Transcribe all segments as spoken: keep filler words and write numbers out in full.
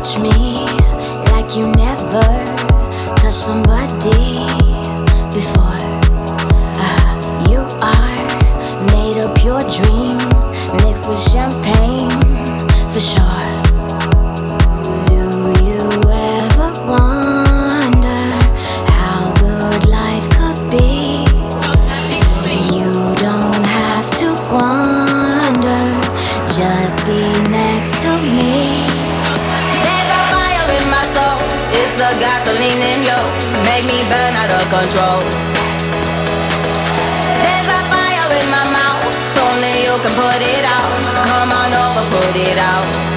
Touch me like you never touched somebody before. Uh, you are made of pure dreams mixed with champagne, for sure. Do you ever wonder how good life could be? You don't have to wonder, just be next to me. It's the gasoline in you, make me burn out of control. There's a fire in my mouth, only you can put it out. Come on over, put it out.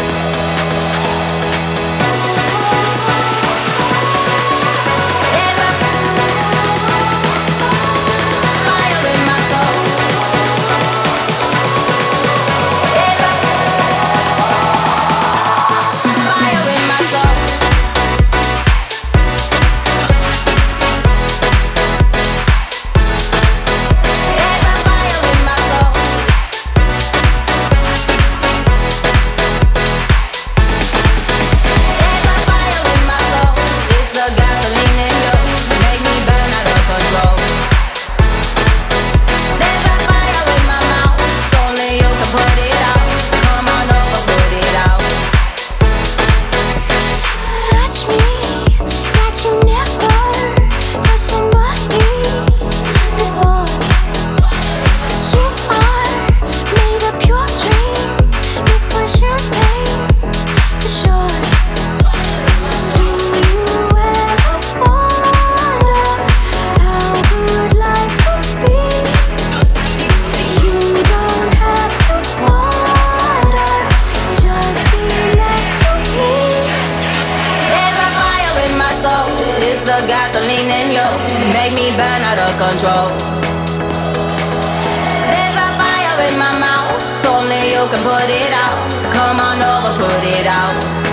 It's the gasoline in you, make me burn out of control. There's a fire in my mouth, only you can put it out. Come on over, put it out.